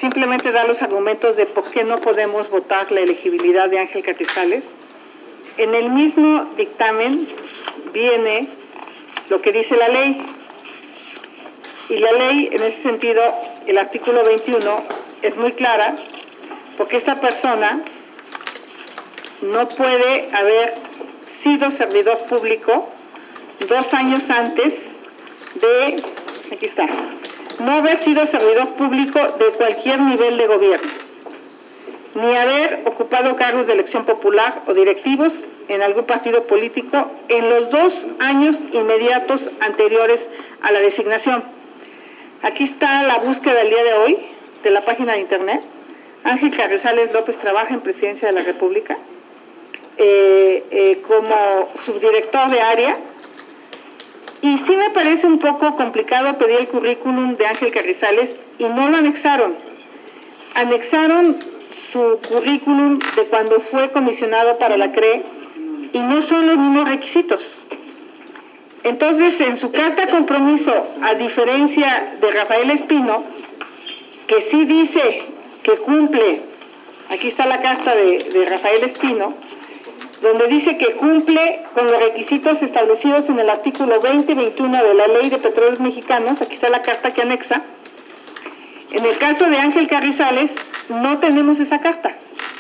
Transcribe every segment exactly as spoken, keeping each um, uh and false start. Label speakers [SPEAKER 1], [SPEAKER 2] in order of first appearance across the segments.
[SPEAKER 1] simplemente dar los argumentos de por qué no podemos votar la elegibilidad de Ángel Carrizales. En el mismo dictamen viene lo que dice la ley, y la ley, en ese sentido, el artículo veintiuno es muy clara, porque esta persona no puede haber sido servidor público dos años antes de, aquí está, no haber sido servidor público de cualquier nivel de gobierno, ni haber ocupado cargos de elección popular o directivos en algún partido político en los dos años inmediatos anteriores a la designación. Aquí está la búsqueda del día de hoy de la página de internet. Ángel Carrizales López trabaja en Presidencia de la República eh, eh, como subdirector de área, y sí me parece un poco complicado pedir el currículum de Ángel Carrizales y no lo anexaron. Anexaron su currículum de cuando fue comisionado para la C R E y no son los mismos requisitos. Entonces, en su carta compromiso, a diferencia de Rafael Espino, que sí dice que cumple, aquí está la carta de, de Rafael Espino, donde dice que cumple con los requisitos establecidos en el artículo veinte y veintiuno de la Ley de Petróleos Mexicanos. Aquí está la carta que anexa. En el caso de Ángel Carrizales, no tenemos esa carta.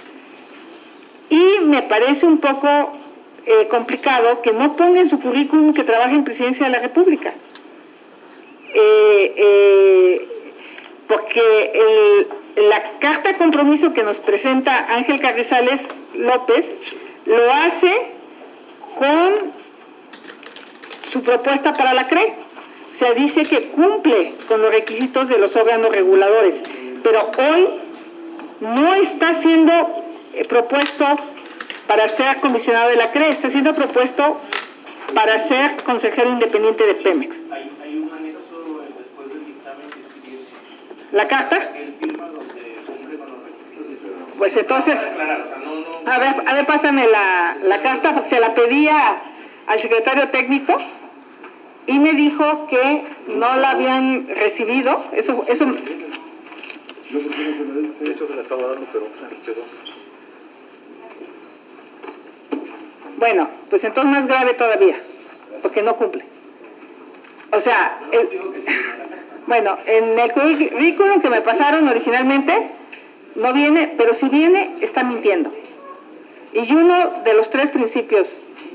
[SPEAKER 1] Y me parece un poco eh, complicado que no ponga en su currículum que trabaja en Presidencia de la República. Eh, eh, porque el, la carta de compromiso que nos presenta Ángel Carrizales López lo hace con su propuesta para la C R E. O sea, dice que cumple con los requisitos de los órganos reguladores, pero hoy no está siendo eh, propuesto para ser comisionado de la C R E, está siendo propuesto para ser consejero independiente de Pemex.
[SPEAKER 2] Hay, hay un anexo después del dictamen que escribió.
[SPEAKER 1] ¿La carta?
[SPEAKER 2] Él firma donde cumple con los requisitos.
[SPEAKER 1] Pues entonces,
[SPEAKER 2] Aclarar, o sea, no, no,
[SPEAKER 1] a ver, a ver, pásame la, la carta, porque se la pedía al secretario técnico y me dijo que no la habían recibido. Eso, eso.
[SPEAKER 3] Yo de hecho se la estaba dando, pero se rechazó.
[SPEAKER 1] Bueno, pues entonces más grave todavía, porque no cumple. O sea, el, bueno, en el currículum que me pasaron originalmente no viene, pero si viene, está mintiendo. Y uno de los tres principios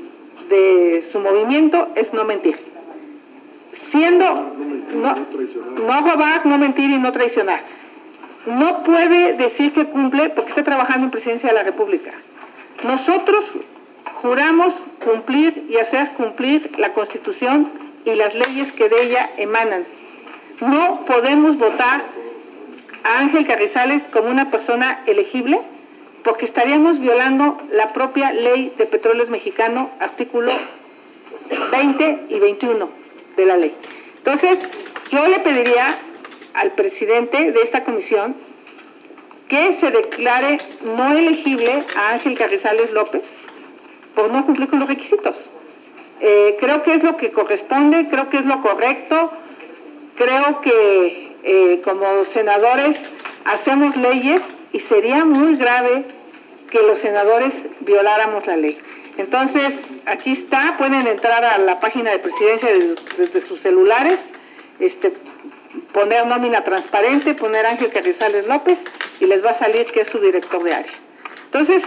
[SPEAKER 1] de su movimiento es no mentir. Siendo, no, no robar, no mentir y no traicionar. No puede decir que cumple porque está trabajando en Presidencia de la República. Nosotros juramos cumplir y hacer cumplir la Constitución y las leyes que de ella emanan. No podemos votar a Ángel Carrizales como una persona elegible porque estaríamos violando la propia Ley de Petróleos Mexicano, artículo veinte y veintiuno de la ley. Entonces, yo le pediría al presidente de esta comisión que se declare no elegible a Ángel Carrizales López por no cumplir con los requisitos. Eh, creo que es lo que corresponde, creo que es lo correcto, creo que eh, como senadores hacemos leyes y sería muy grave que los senadores violáramos la ley. Entonces, aquí está, pueden entrar a la página de Presidencia desde, desde sus celulares, este, poner nómina transparente, poner Ángel Carrizales López y les va a salir que es su director de área. Entonces,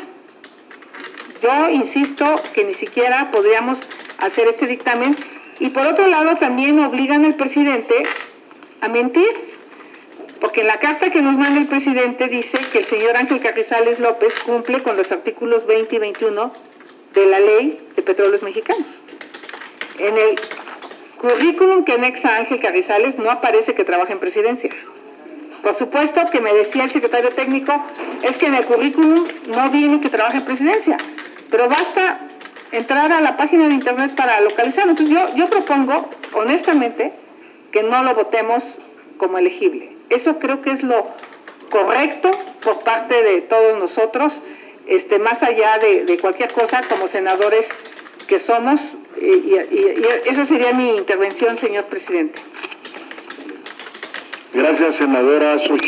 [SPEAKER 1] yo insisto que ni siquiera podríamos hacer este dictamen, y por otro lado también obligan al presidente a mentir, porque en la carta que nos manda el presidente dice que el señor Ángel Carrizales López cumple con los artículos veinte y veintiuno de la Ley de Petróleos Mexicanos. En el currículum que anexa Ángel Carrizales no aparece que trabaja en Presidencia. Por supuesto que me decía el secretario técnico, es que en el currículum no viene que trabaja en Presidencia, pero basta entrar a la página de internet para localizarlo. Entonces yo, yo propongo, honestamente, que no lo votemos como elegible. Eso creo que es lo correcto por parte de todos nosotros, este, más allá de, de cualquier cosa, como senadores que somos, y, y, y esa sería mi intervención, señor presidente.
[SPEAKER 3] Gracias, senadora Xochitl.